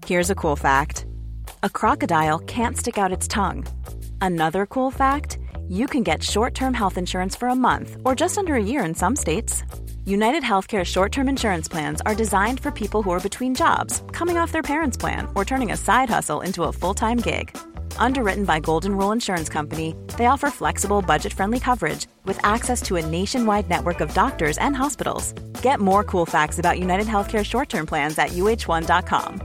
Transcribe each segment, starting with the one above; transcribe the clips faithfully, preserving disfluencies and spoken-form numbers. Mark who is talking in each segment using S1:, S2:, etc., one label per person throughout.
S1: Here's a cool fact. A crocodile can't stick out its tongue. Another cool fact, you can get short-term health insurance for a month or just under a year in some states. United Healthcare short-term insurance plans are designed for people who are between jobs, coming off their parents' plan, or turning a side hustle into a full-time gig. Underwritten by Golden Rule Insurance Company, they offer flexible, budget-friendly coverage with access to a nationwide network of doctors and hospitals. Get more cool facts about United Healthcare short-term plans at U H one dot com.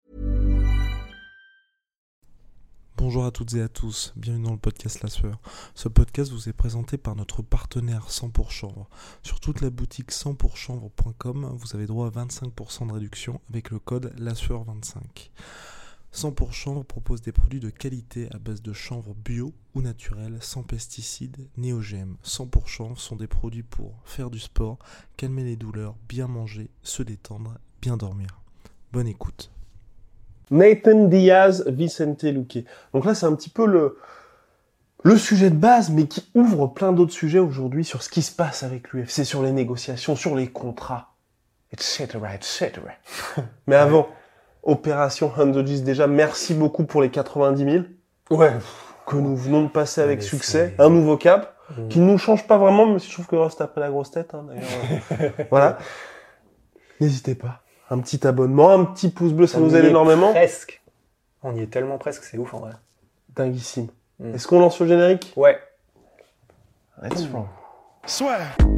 S2: Bonjour à toutes et à tous, bienvenue dans le podcast La Sueur. Ce podcast vous est présenté par notre partenaire cent pour Chanvre. Sur toute la boutique cent pour chanvre point com, vous avez droit à vingt-cinq pour cent de réduction avec le code La Sueur vingt-cinq. cent pour Chanvre propose des produits de qualité à base de chanvre bio ou naturel, sans pesticides ni O G M. cent pour Chanvre sont des produits pour faire du sport, calmer les douleurs, bien manger, se détendre, bien dormir. Bonne écoute.
S3: Nathan Diaz, Vicente Luque. Donc là, c'est un petit peu le, le sujet de base, mais qui ouvre plein d'autres sujets aujourd'hui sur ce qui se passe avec l'U F C, sur les négociations, sur les contrats, et cetera, et cetera. Mais avant, Opération Hundredges, déjà, merci beaucoup pour les quatre-vingt-dix mille.
S4: Ouais.
S3: Que nous venons de passer avec
S4: mais
S3: succès.
S4: c'est...
S3: Un nouveau cap,
S4: mmh.
S3: qui ne nous change pas vraiment, mais je trouve que Rust a pris la grosse tête, hein, d'ailleurs. Voilà. N'hésitez pas. Un petit abonnement, un petit pouce bleu, ça
S4: On
S3: nous
S4: y
S3: aide
S4: est
S3: énormément.
S4: Presque. On y est tellement presque, c'est ouf en vrai.
S3: Dinguissime.
S4: Mm.
S3: Est-ce qu'on lance le générique?
S4: Ouais.
S3: Let's roll.
S2: Soit.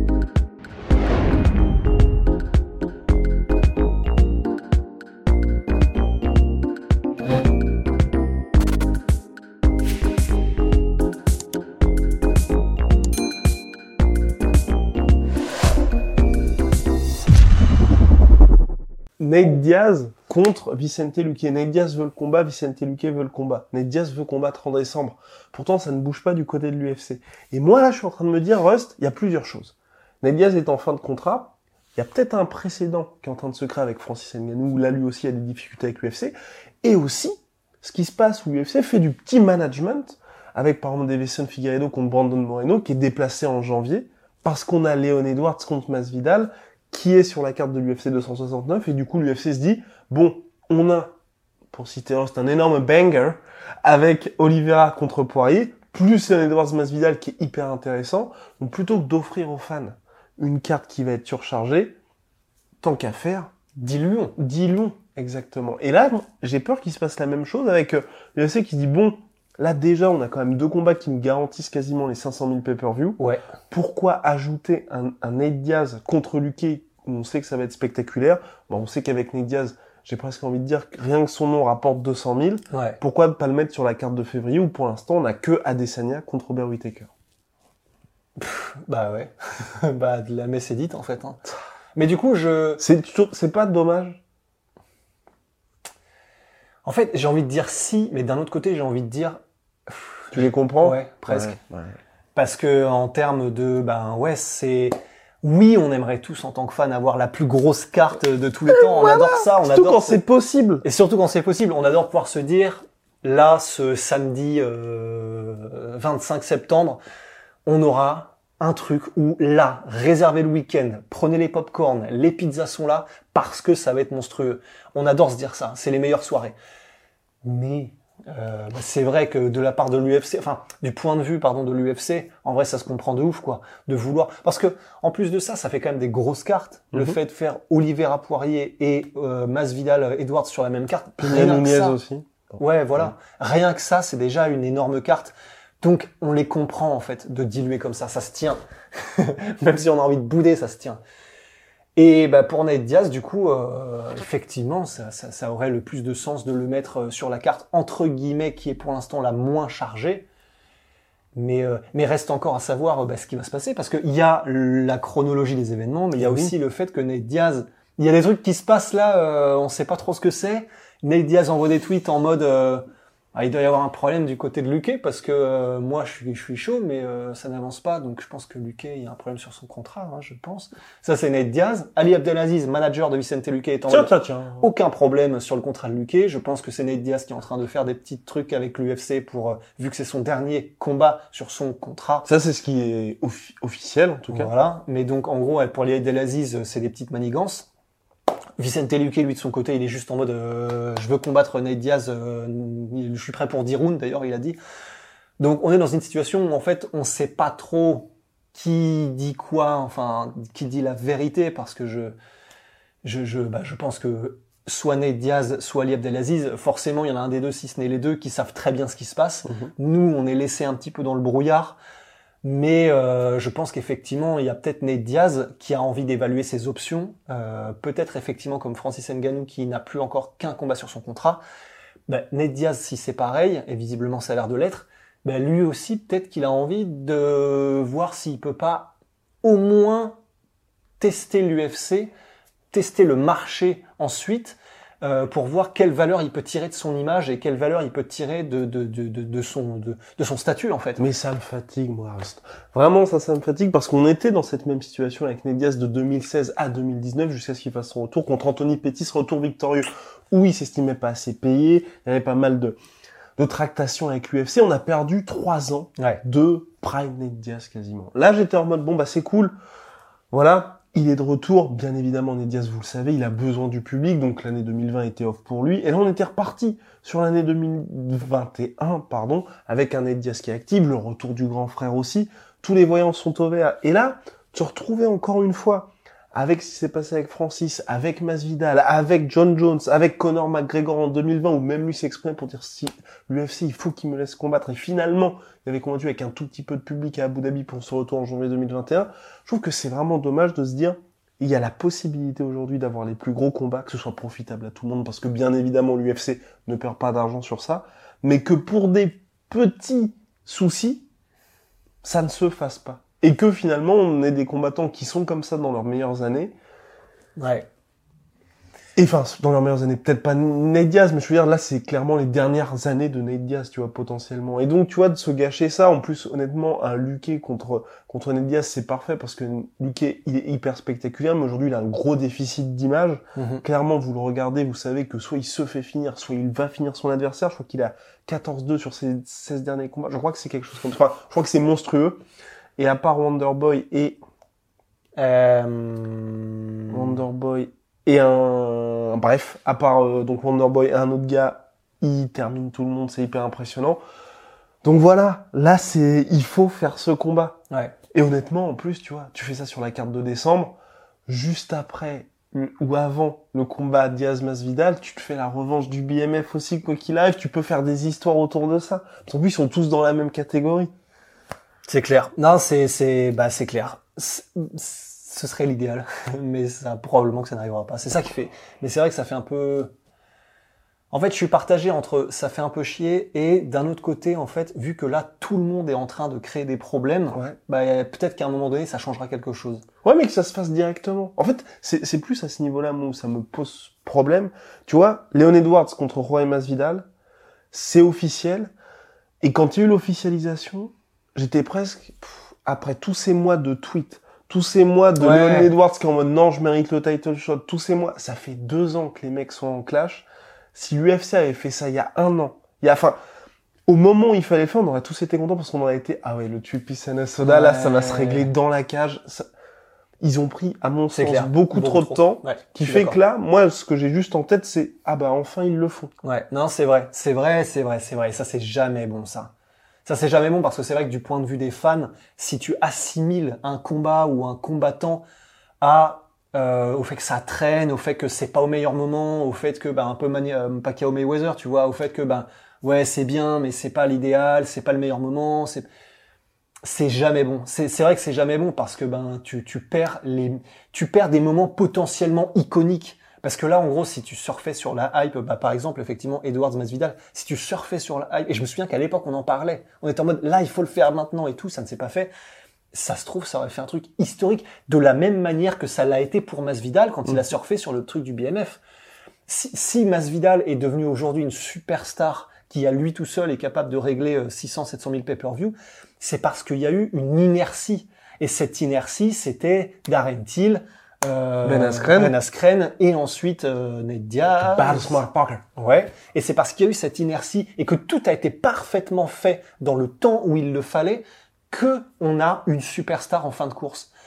S3: Nate Diaz contre Vicente Luque. Nate Diaz veut le combat, Vicente Luque veut le combat. Nate Diaz veut combattre en décembre. Pourtant, ça ne bouge pas du côté de l'U F C. Et moi, là, je suis en train de me dire, Rust, il y a plusieurs choses. Nate Diaz est en fin de contrat. Il y a peut-être un précédent qui est en train de se créer avec Francis Ngannou, où là, lui aussi, il y a des difficultés avec l'U F C. Et aussi, ce qui se passe où l'U F C fait du petit management, avec par exemple Deiveson Figueiredo contre Brandon Moreno, qui est déplacé en janvier, parce qu'on a Leon Edwards contre Masvidal, qui est sur la carte de l'U F C deux cent soixante-neuf, et du coup l'U F C se dit, bon, on a, pour citer Rust, un énorme banger, avec Oliveira contre Poirier, plus Leon Edwards Masvidal qui est hyper intéressant, donc plutôt que d'offrir aux fans une carte qui va être surchargée, tant qu'à faire,
S4: Diluons.
S3: diluons, exactement. Et là, j'ai peur qu'il se passe la même chose avec euh, l'U F C qui dit, bon, là déjà, on a quand même deux combats qui nous garantissent quasiment les cinq cent mille pay-per-view.
S4: Ouais.
S3: Pourquoi ajouter un, un Nate Diaz contre Luque où on sait que ça va être spectaculaire? Bon, on sait qu'avec Nate Diaz, j'ai presque envie de dire que rien que son nom rapporte deux cent mille.
S4: Ouais.
S3: Pourquoi ne pas le mettre sur la carte de février où pour l'instant on n'a que Adesanya contre Robert Whittaker?
S4: Pff, bah ouais. bah de la messe est dite en fait. Hein. Mais du coup, je...
S3: C'est toujours, c'est pas dommage?
S4: En fait, j'ai envie de dire si, mais d'un autre côté, j'ai envie de dire...
S3: Tu les comprends?
S4: Ouais, presque.
S3: Ouais, ouais.
S4: Parce que en termes de... Ben ouais, c'est... Oui, on aimerait tous, en tant que fan, avoir la plus grosse carte de tous les temps.
S3: Voilà.
S4: On adore ça. On
S3: Surtout
S4: adore
S3: quand
S4: ce-
S3: c'est possible.
S4: Et surtout quand c'est possible, on adore pouvoir se dire, là, ce samedi euh, vingt-cinq septembre, on aura un truc où, là, réservez le week-end, prenez les pop-corn, les pizzas sont là, parce que ça va être monstrueux. On adore se dire ça, c'est les meilleures soirées. Mais euh, bah, c'est vrai que de la part de l'U F C, enfin, du point de vue, pardon, de l'U F C, en vrai, ça se comprend de ouf, quoi, de vouloir... Parce que, en plus de ça, ça fait quand même des grosses cartes. Le
S3: Mhm.
S4: fait de faire Oliveira Poirier et euh, Masvidal Edwards sur la même carte,
S3: Pina
S4: rien que
S3: Nunez
S4: ça.
S3: aussi.
S4: Ouais, voilà. Rien que ça, c'est déjà une énorme carte. Donc, on les comprend, en fait, de diluer comme ça. Ça se tient. Même si on a envie de bouder, ça se tient. Et bah, pour Nate Diaz, du coup, euh, effectivement, ça, ça, ça aurait le plus de sens de le mettre sur la carte, entre guillemets, qui est pour l'instant la moins chargée. Mais, euh, mais reste encore à savoir euh, bah, ce qui va se passer, parce qu'il y a la chronologie des événements, mais il y a
S3: Oui.
S4: aussi le fait que Nate Diaz... Il y a des trucs qui se passent là, euh, on sait pas trop ce que c'est. Nate Diaz envoie des tweets en mode euh, ah, il doit y avoir un problème du côté de Luque parce que euh, moi je suis je suis chaud mais euh, ça n'avance pas, donc je pense que Luque il y a un problème sur son contrat, hein, je pense. Ça c'est Nate Diaz. Ali Abdelaziz, manager de Vicente Luque, est en
S3: Tiens,
S4: mode
S3: tiens, tiens.
S4: aucun problème sur le contrat de Luque. Je pense que c'est Nate Diaz qui est en train de faire des petits trucs avec l'U F C pour euh, vu que c'est son dernier combat sur son contrat.
S3: Ça, c'est ce qui est offi- officiel, en tout cas.
S4: Voilà. Mais donc, en gros, pour Ali Abdelaziz, c'est des petites manigances. Vicente Luque, lui, de son côté, il est juste en mode euh, je veux combattre Nate Diaz, euh, je suis prêt pour dix rounds, d'ailleurs, il a dit. Donc, on est dans une situation où, en fait, on sait pas trop qui dit quoi, enfin, qui dit la vérité, parce que je, je, je, bah, je pense que soit Nate Diaz, soit Ali Abdelaziz, forcément, il y en a un des deux, si ce n'est les deux, qui savent très bien ce qui se passe. Mm-hmm. Nous, on est laissé un petit peu dans le brouillard. Mais euh, je pense qu'effectivement, il y a peut-être Nate Diaz qui a envie d'évaluer ses options. Euh, peut-être effectivement comme Francis Ngannou qui n'a plus encore qu'un combat sur son contrat. Ben, Nate Diaz, si c'est pareil, et visiblement ça a l'air de l'être, ben, lui aussi peut-être qu'il a envie de voir s'il peut pas au moins tester l'U F C, tester le marché ensuite, Euh, pour voir quelle valeur il peut tirer de son image et quelle valeur il peut tirer de de de de, de son de, de son statut en fait.
S3: Mais ça me fatigue moi. Vraiment ça ça me fatigue parce qu'on était dans cette même situation avec Nate Diaz de deux mille seize à deux mille dix-neuf jusqu'à ce qu'il fasse son retour contre Anthony Pettis, retour victorieux où il s'estimait pas assez payé, il y avait pas mal de de tractations avec l'U F C, on a perdu trois ans
S4: ouais.
S3: de prime Nate Diaz quasiment. Là, j'étais en mode bon bah c'est cool. Voilà. Il est de retour, bien évidemment, Nate Diaz, vous le savez, il a besoin du public, donc l'année deux mille vingt était off pour lui. Et là, on était reparti sur l'année deux mille vingt et un, pardon, avec un Nate Diaz qui est actif, le retour du grand frère aussi. Tous les voyants sont au vert. Et là, te retrouver encore une fois avec ce qui s'est passé avec Francis, avec Masvidal, avec John Jones, avec Conor McGregor en deux mille vingt, où même lui s'exprime pour dire si l'U F C, il faut qu'il me laisse combattre. Et finalement, il avait combattu avec un tout petit peu de public à Abu Dhabi pour son retour en janvier deux mille vingt et un. Je trouve que c'est vraiment dommage de se dire, il y a la possibilité aujourd'hui d'avoir les plus gros combats, que ce soit profitable à tout le monde, parce que bien évidemment, l'U F C ne perd pas d'argent sur ça, mais que pour des petits soucis, ça ne se fasse pas. Et que finalement, on ait des combattants qui sont comme ça dans leurs meilleures années.
S4: Ouais.
S3: Et enfin, dans leurs meilleures années, peut-être pas Nate Diaz, mais je veux dire, là, c'est clairement les dernières années de Nate Diaz, tu vois, potentiellement. Et donc, tu vois, de se gâcher ça, en plus, honnêtement, un Luque contre, contre Nate Diaz, c'est parfait, parce que Luque, il est hyper spectaculaire, mais aujourd'hui, il a un gros déficit d'image. Mm-hmm. Clairement, vous le regardez, vous savez que soit il se fait finir, soit il va finir son adversaire. Je crois qu'il a quatorze deux sur ses seize derniers combats. Je crois que c'est quelque chose comme ça. Enfin, je crois que c'est monstrueux. Et à part Wonderboy et...
S4: Euh...
S3: Wonderboy et un... Bref, à part euh, donc Wonderboy et un autre gars, il termine tout le monde, c'est hyper impressionnant. Donc voilà, là, c'est... il faut faire ce combat.
S4: Ouais.
S3: Et honnêtement, en plus, tu vois, tu fais ça sur la carte de décembre, juste après ou avant le combat Diaz-Masvidal, tu te fais la revanche du B M F aussi, quoi qu'il arrive, tu peux faire des histoires autour de ça. En plus, ils sont tous dans la même catégorie.
S4: C'est clair. Non, c'est c'est bah c'est clair. C'est, ce serait l'idéal, mais ça probablement que ça n'arrivera pas. C'est ça qui fait. Mais c'est vrai que ça fait un peu. En fait, je suis partagé entre ça fait un peu chier et d'un autre côté, en fait, vu que là tout le monde est en train de créer des problèmes,
S3: ouais.
S4: bah peut-être qu'à un moment donné, ça changera quelque chose.
S3: Ouais, mais que ça se fasse directement. En fait, c'est c'est plus à ce niveau-là où ça me pose problème. Tu vois, Leon Edwards contre Jorge Masvidal, c'est officiel. Et quand il y a eu l'officialisation, j'étais presque, pff, après tous ces mois de tweets, tous ces mois de ouais. Leon Edwards qui est en mode non, je mérite le title shot, tous ces mois, ça fait deux ans que les mecs sont en clash. Si l'U F C avait fait ça il y a un an, il y a, enfin, au moment où il fallait le faire, on aurait tous été contents parce qu'on aurait été, ah ouais, le Tupi-Sana Soda, ouais. là, ça va se régler dans la cage. Ça... Ils ont pris, à mon sens,
S4: clair.
S3: beaucoup, beaucoup trop de temps,
S4: ouais,
S3: qui fait d'accord. que là, moi, ce que j'ai juste en tête, c'est, ah bah, enfin, ils le font.
S4: Ouais, non, c'est vrai, c'est vrai, c'est vrai, c'est vrai. Et ça, c'est jamais bon, ça. Ça, c'est jamais bon parce que c'est vrai que du point de vue des fans, si tu assimiles un combat ou un combattant à, euh, au fait que ça traîne, au fait que c'est pas au meilleur moment, au fait que, bah, un peu mani- euh, Pacquiao Mayweather, tu vois, au fait que, bah, ouais, c'est bien, mais c'est pas l'idéal, c'est pas le meilleur moment, c'est, c'est jamais bon. C'est, c'est vrai que c'est jamais bon parce que, ben, tu, tu perds les, tu perds des moments potentiellement iconiques. Parce que là, en gros, si tu surfais sur la hype, bah, par exemple, effectivement, Edwards Masvidal, si tu surfais sur la hype, et je me souviens qu'à l'époque, on en parlait, on était en mode, là, il faut le faire maintenant et tout, ça ne s'est pas fait. Ça se trouve, ça aurait fait un truc historique, de la même manière que ça l'a été pour Masvidal quand mmh. il a surfé sur le truc du B M F. Si, si Masvidal est devenu aujourd'hui une superstar qui, à lui tout seul, est capable de régler six cents, sept cent mille pay-per-view, c'est parce qu'il y a eu une inertie. Et cette inertie, c'était Darren Till, Euh,
S3: Ben Askren.
S4: Ben Askren et ensuite euh, Nate Diaz.
S3: Bad Smart Parker.
S4: Ouais. Et c'est parce qu'il y a eu cette inertie et que tout a été parfaitement fait dans le temps où il le fallait que on a une superstar en fin de course.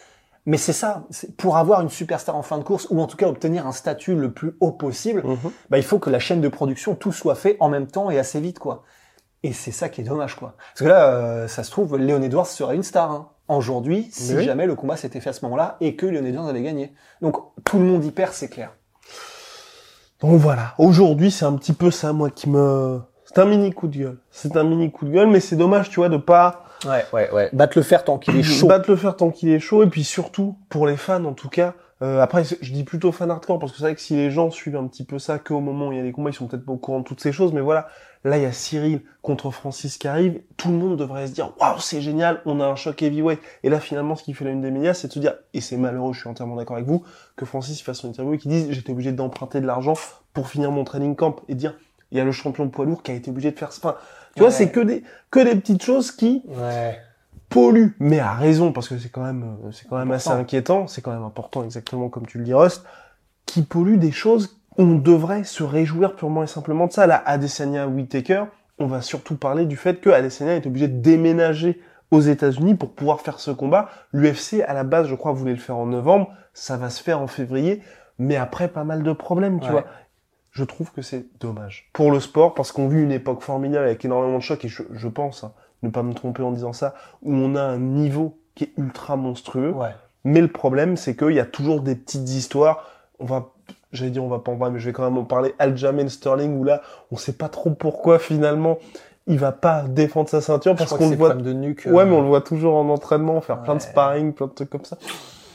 S4: Mais c'est ça, c'est pour avoir une superstar en fin de course, ou en tout cas obtenir un statut le plus haut possible,
S3: Mmh.
S4: bah, il faut que la chaîne de production, tout soit fait en même temps et assez vite, quoi. Et c'est ça qui est dommage, quoi. Parce que là, euh, ça se trouve, Leon Edwards serait une star, hein, aujourd'hui, si
S3: Oui.
S4: jamais le combat s'était fait à ce moment-là et que Leon Edwards avait gagné. Donc, tout le monde y perd, c'est clair.
S3: Donc voilà, aujourd'hui c'est un petit peu ça, moi, qui me... C'est un mini coup de gueule. C'est un mini coup de gueule, mais c'est dommage, tu vois, de pas...
S4: Ouais, ouais, ouais. Battre le fer tant qu'il est chaud.
S3: Battre le fer tant qu'il est chaud, et puis surtout, pour les fans, en tout cas, euh, après, je dis plutôt fan hardcore, parce que c'est vrai que si les gens suivent un petit peu ça qu'au moment où il y a les combats, ils sont peut-être pas au courant de toutes ces choses, mais voilà, là, il y a Cyril contre Francis qui arrive, tout le monde devrait se dire, waouh, c'est génial, on a un choc heavyweight. Et là, finalement, ce qui fait la une des médias, c'est de se dire, et c'est malheureux, je suis entièrement d'accord avec vous, que Francis fasse son interview et qu'il dise, j'étais obligé d'emprunter de l'argent pour finir mon training camp, et dire, il y a le champion de poids lourd qui a été obligé de faire ça. Enfin, tu
S4: Ouais.
S3: vois, c'est que des, que des petites choses qui,
S4: Ouais.
S3: pollue, mais à raison, parce que c'est quand même, euh, c'est quand même
S4: Important.
S3: assez inquiétant, c'est quand même important, exactement comme tu le dis, Rust, qui pollue des choses où on devrait se réjouir purement et simplement de ça. Là, Adesanya Whittaker, on va surtout parler du fait que Adesanya est obligé de déménager aux États-Unis pour pouvoir faire ce combat. L'U F C, à la base, je crois, voulait le faire en novembre, ça va se faire en février, mais après pas mal de problèmes, tu
S4: Ouais.
S3: vois. Je trouve que c'est dommage pour le sport, parce qu'on vit une époque formidable avec énormément de chocs, et je, je pense, hein, ne pas me tromper en disant ça, où on a un niveau qui est ultra monstrueux.
S4: Ouais.
S3: Mais le problème, c'est qu'il y a toujours des petites histoires. On va, j'allais dire, on va pas en parler, mais je vais quand même en parler. Aljamain Sterling, où là, on sait pas trop pourquoi finalement il va pas défendre sa ceinture,
S4: Je
S3: parce
S4: crois
S3: qu'on
S4: que
S3: le
S4: c'est
S3: voit.
S4: problème de nuque.
S3: Ouais,
S4: euh,
S3: mais on le voit toujours en entraînement, faire plein de
S4: Ouais.
S3: sparring, plein de trucs comme ça.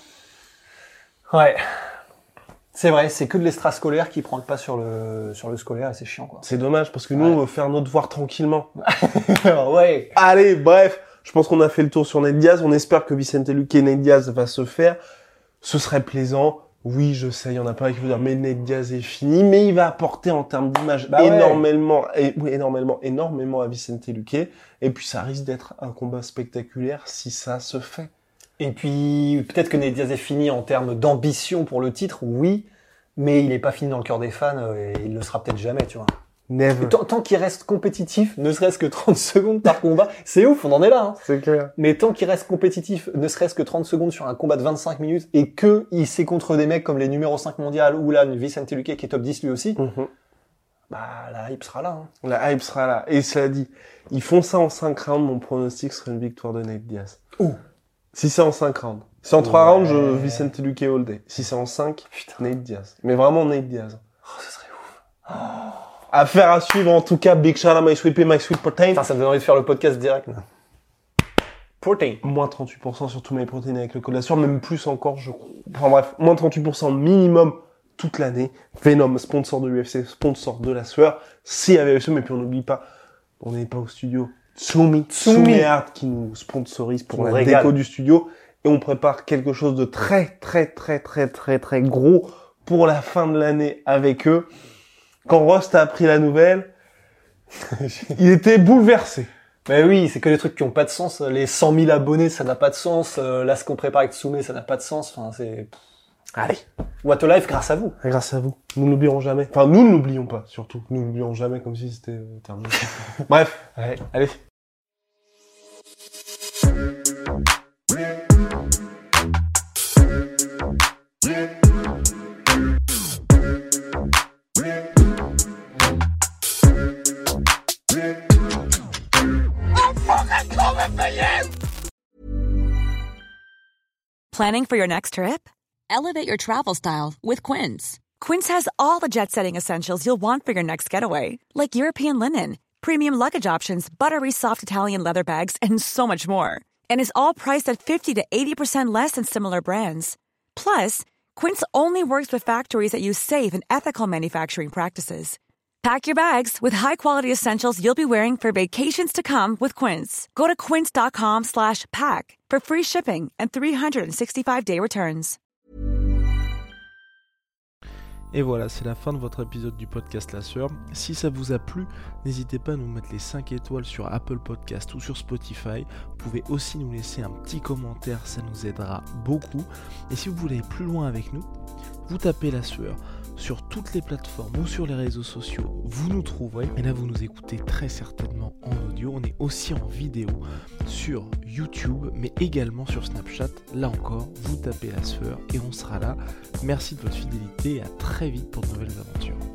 S4: Ouais. C'est vrai, c'est que de l'extrascolaire qui prend le pas sur le, sur le scolaire et c'est chiant, quoi.
S3: C'est dommage, parce que nous,
S4: Ouais.
S3: on veut faire notre devoir tranquillement.
S4: ouais.
S3: Allez, bref, je pense qu'on a fait le tour sur Nate Diaz. On espère que Vicente Luque et Nate Diaz va se faire. Ce serait plaisant. Oui, je sais, il y en a pas qui vont dire, mais Nate Diaz est fini, mais il va apporter en termes d'image
S4: Bah ouais.
S3: énormément, et, oui, énormément, énormément à Vicente Luque. Et puis, ça risque d'être un combat spectaculaire si ça se fait.
S4: Et puis, peut-être que Nate Diaz est fini en termes d'ambition pour le titre, oui, mais il est pas fini dans le cœur des fans euh, et il le sera peut-être jamais, tu vois.
S3: Never.
S4: Tant, tant qu'il reste compétitif, ne serait-ce que trente secondes par combat, c'est ouf, on en est là, hein.
S3: C'est clair.
S4: Mais tant qu'il reste compétitif, ne serait-ce que trente secondes sur un combat de vingt-cinq minutes et que il sait contre des mecs comme les numéro cinq mondial ou là, Vicente Luque qui est top dix lui aussi,
S3: Mhm.
S4: bah, la hype sera là, hein.
S3: La hype sera là. Et cela dit, ils font ça en cinq rounds, mon pronostic serait une victoire de Nate Diaz.
S4: Oh.
S3: Si c'est en cinq rounds. Si c'est en trois
S4: Ouais.
S3: rounds, je Vicente Luque all day. Si c'est en cinq,
S4: Putain.
S3: Nate Diaz. Mais vraiment Nate Diaz.
S4: Oh, ça serait ouf.
S3: Affaire à suivre en tout cas. Big shout out My Sweet Pea, My Sweet Protein.
S4: Putain, ça me donne envie de faire le podcast direct, là. Protein.
S3: Moins trente-huit pour cent sur tous mes protéines avec le code la sueur, même plus encore, je crois. Enfin bref, moins trente-huit pour cent minimum toute l'année. Venom, sponsor de l'U F C, sponsor de la sueur. Si avec eux, mais puis on n'oublie pas, on n'est pas au studio. Tsumi,
S4: Tsumi.
S3: Tsumi Art qui nous sponsorise pour
S4: Qui nous
S3: la
S4: régale.
S3: déco du studio. Et on prépare quelque chose de très, très, très, très, très, très gros pour la fin de l'année avec eux. Quand Rust a appris la nouvelle, il était bouleversé.
S4: Mais oui, c'est que des trucs qui ont pas de sens. Les cent mille abonnés, ça n'a pas de sens. Euh, là, ce qu'on prépare avec Tsume, ça n'a pas de sens. Enfin, c'est...
S3: Allez.
S4: What a life grâce à vous.
S3: Grâce à vous. Nous n'oublierons jamais. Enfin, nous ne l'oublions pas, surtout. Nous n'oublierons jamais comme si c'était euh, terminé. Bref.
S4: Ouais.
S3: Allez.
S5: Planning for your next trip? Elevate your travel style with Quince. Quince has all the jet-setting essentials you'll want for your next getaway, like European linen, premium luggage options, buttery soft Italian leather bags, and so much more. And is all priced at fifty to eighty percent less than similar brands. Plus, Quince only works with factories that use safe and ethical manufacturing practices. Pack your bags with high-quality essentials you'll be wearing for vacations to come with Quince. Go to quince.com slash pack for free shipping and three sixty-five day returns.
S2: Et voilà, c'est la fin de votre épisode du podcast La Sueur. Si ça vous a plu, n'hésitez pas à nous mettre les cinq étoiles sur Apple Podcast ou sur Spotify. Vous pouvez aussi nous laisser un petit commentaire, ça nous aidera beaucoup. Et si vous voulez aller plus loin avec nous, vous tapez La Sueur sur toutes les plateformes ou sur les réseaux sociaux, vous nous trouverez. Et là, vous nous écoutez très certainement en audio. On est aussi en vidéo sur YouTube, mais également sur Snapchat. Là encore, vous tapez la sueur et on sera là. Merci de votre fidélité et à très vite pour de nouvelles aventures.